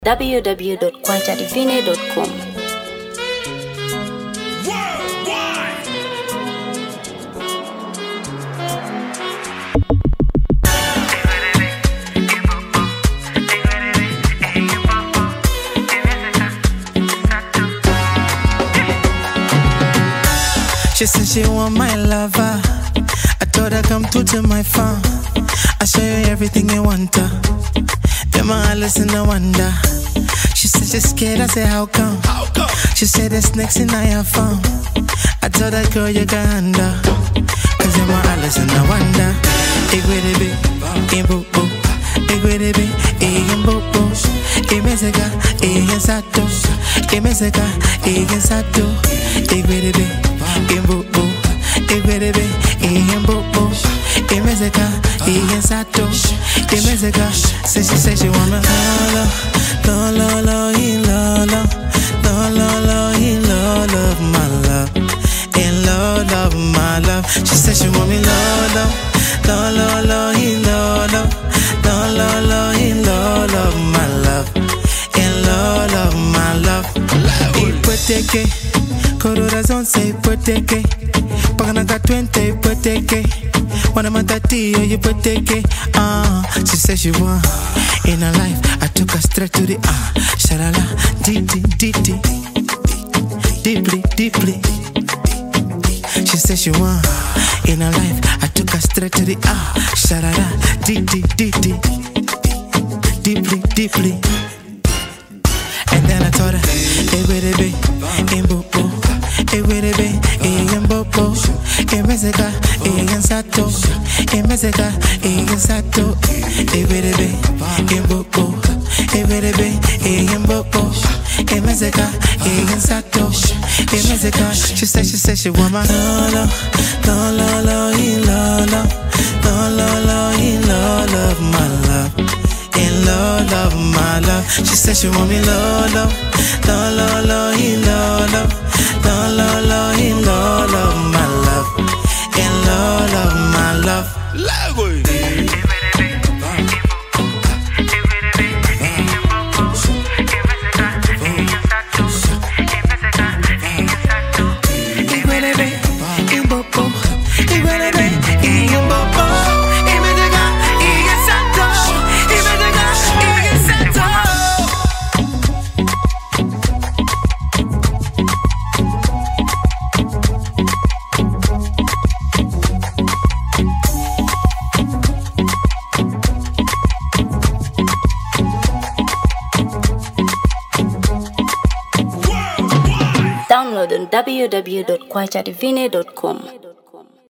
www.kwachadivine.com. She said she want my lover. I told her come through to my phone. I show you everything you want to. You're my listen, no wonder. She said she's scared. I said how come? She said there's snakes in your phone. I told her girl you can handle. Cause you're my listen, no wonder. Ik weet het be, in bobo. Ik weet het be, in bobo. Ik ben zeker, in sato. Ik ben zeker, in sato. Ik weet het be. In bobo, ik weet het be, in bobo. In mezeka, in sato. In mezeka, say she want me lo, lo, lo, in lo, lo. Lo, lo, lo, in lo, love, my love. In lo, love, my love. She said she want me lo, lo. Lo, lo, lo, in lo, lo. Lo, lo, lo, in lo, love, my love. In lo, love, my love. Ipoteke corazón se hipoteque. Paganaka 20 hipoteque. One of my daddy, you hipoteque. She said she want in her life. I took her straight to the shalala, deeply. She said she want in her life. I took her straight to the shalala, deeply. And then I told her, hey baby, in bobo. Hey baby, in bobo. In mezeka, in sato. In mezeka, in sato. Hey baby, in bobo. Hey baby, in bobo. In mezeka, in sato. In mezeka, she said she want my lo, in lo, in lo, love, my love. In love, love, my love. She said she want me low, in lo, in lo, love, my love. In love, my love. Download on www.kwachadivine.com.